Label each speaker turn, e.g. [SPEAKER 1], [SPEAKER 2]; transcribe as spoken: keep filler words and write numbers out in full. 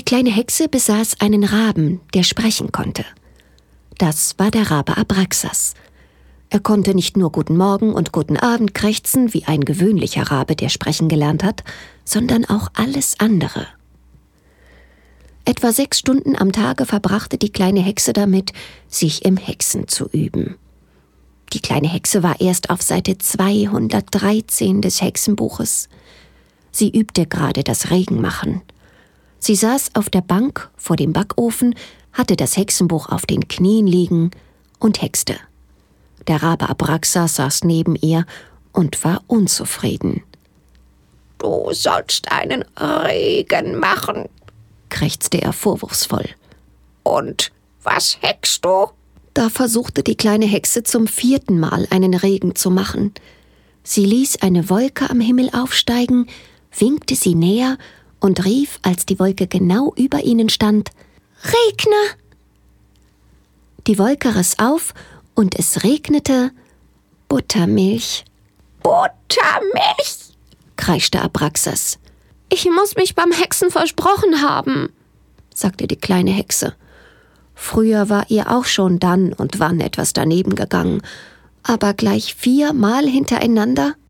[SPEAKER 1] Die kleine Hexe besaß einen Raben, der sprechen konnte. Das war der Rabe Abraxas. Er konnte nicht nur Guten Morgen und Guten Abend krächzen, wie ein gewöhnlicher Rabe, der sprechen gelernt hat, sondern auch alles andere. Etwa sechs Stunden am Tage verbrachte die kleine Hexe damit, sich im Hexen zu üben. Die kleine Hexe war erst auf Seite zweihundertdreizehn des Hexenbuches. Sie übte gerade das Regenmachen. Sie saß auf der Bank vor dem Backofen, hatte das Hexenbuch auf den Knien liegen und hexte. Der Rabe Abraxas saß neben ihr und war unzufrieden.
[SPEAKER 2] »Du sollst einen Regen machen«,
[SPEAKER 1] krächzte er vorwurfsvoll.
[SPEAKER 2] »Und was hext du?«
[SPEAKER 1] Da versuchte die kleine Hexe zum vierten Mal einen Regen zu machen. Sie ließ eine Wolke am Himmel aufsteigen, winkte sie näher und rief, als die Wolke genau über ihnen stand, »Regne!« Die Wolke riss auf und es regnete Buttermilch.
[SPEAKER 2] »Buttermilch«,
[SPEAKER 1] kreischte Abraxas.
[SPEAKER 3] »Ich muss mich beim Hexen versprochen haben«,
[SPEAKER 1] sagte die kleine Hexe. Früher war ihr auch schon dann und wann etwas daneben gegangen, aber gleich viermal hintereinander?